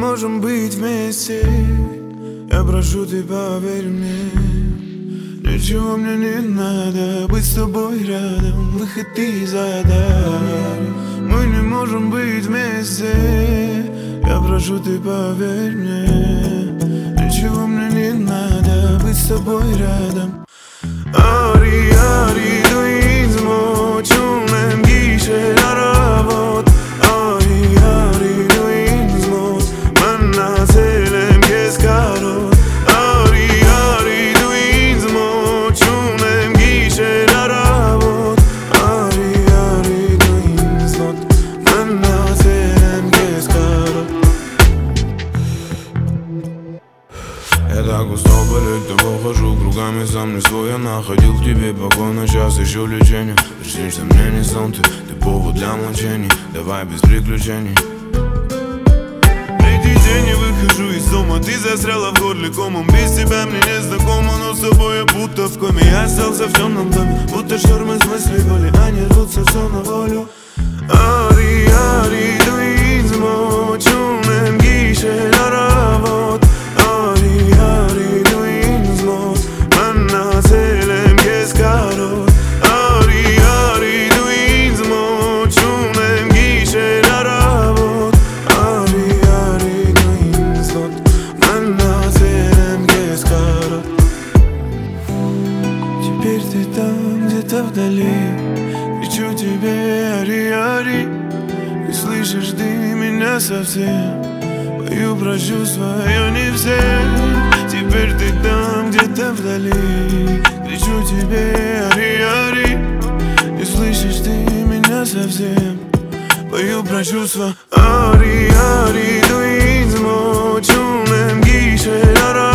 можем быть вместе. Я прошу, ты поверь мне. Ничего мне не надо, быть с тобой рядом, выходи из ада. Мы не можем быть вместе. Я прошу, ты поверь мне. Ничего мне не надо, быть с тобой рядом. Ари, ари, дуизмо, чунем гише наравот. Ари, ари, дуизmo, манна селем кескарот. Ари, ари, дуизмо, чунем гише наравот. Ари, ари, дуизмо, манна селем кескарот. Я так устал болеть тобой, хожу кругами, сам не свой. Я находил в тебе покой, но сейчас ищу лечение. Приснишься мне не сон, ты повод для мучений. Давай без приключений. Третий день я выхожу из дома, ты застряла в горле комом. Без тебя мне не знакомо, но с тобой я будто в коме. Я остался в темном доме, будто шторм из мыслей боли. Они рвутся все на волю. Ари, ари, дуизмо, чунем гише наравот. Ари, ари, дуизмо, манна селем кескарот. Ари, ари, дуизмо, чунем гише наравот. Ари, ари, дуизмо, манна селем кескарот. Теперь ты там, где-то вдали. Кричу тебе, ари, ари. Не слышишь ты меня совсем. Пою про чувства, я не всем. Теперь ты там, где-то вдали. Кричу тебе, ари, ари. Не слышишь ты меня совсем. Пою про чувства. Ари, ари, дуизмо, чунем гише наравот.